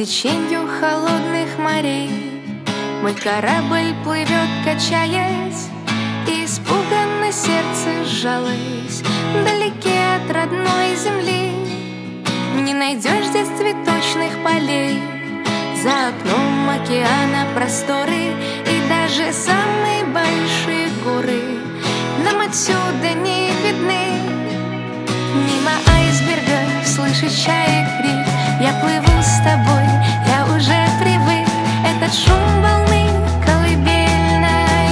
теченью холодных морей мой корабль плывет, качаясь, и испуганно сердце сжалось. Вдалеке от родной земли не найдешь здесь цветочных полей. За окном океана просторы и даже самые большие горы нам отсюда не видны. Мимо айсберга слышишь чаек крик. Я плыву с тобой, я уже привык. Этот шум волны колыбельная.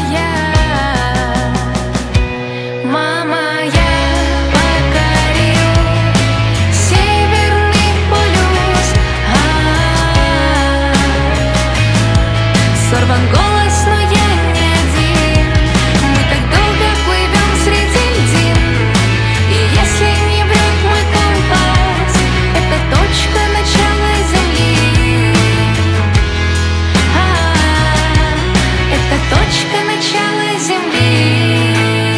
Мама, я покорил Северный полюс. Сорван голос, но я не один. Мы так долго плывем среди льдин. И если не врет мой компас, это точка начала земли. Это точка начала земли.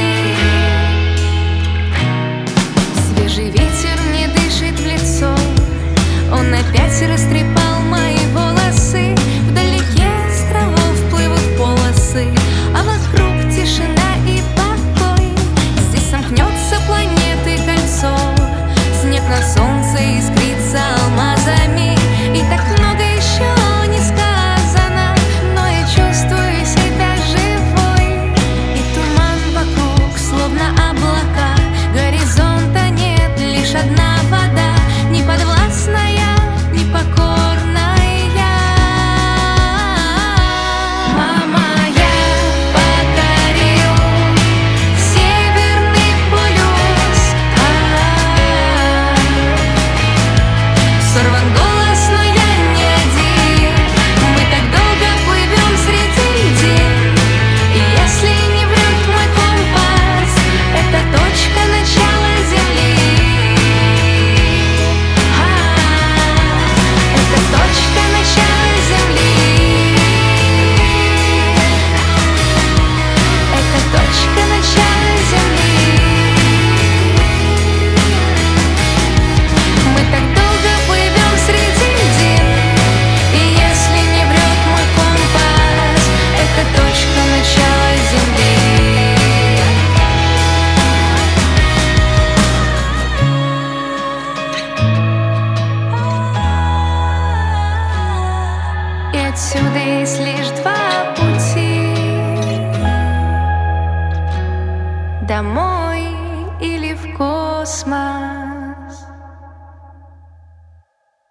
Свежий ветер мне дышит в лицо. Он опять растрепал мои волосы. Вдалеке островов плывут полосы, а вокруг тишина и покой. Здесь сомкнется планеты кольцо. Снег на солнце искрится алмазами. И так много еще не сказано, но я чувствую себя живой. И туман вокруг, словно облака. Горизонта нет, лишь одна вода, неподвластная, непокорная. Мама, я покорил Северный полюс. Сорван голос, но я не один. Мы так долго плывем среди льдин. И если не врет мой компас, это точка начала земли. Это точка начала земли. Это точка начала земли. Мы так долго плывем среди льдин. И если не врет мой компас, это точка начала земли. И отсюда есть лишь два пути: домой или в космос.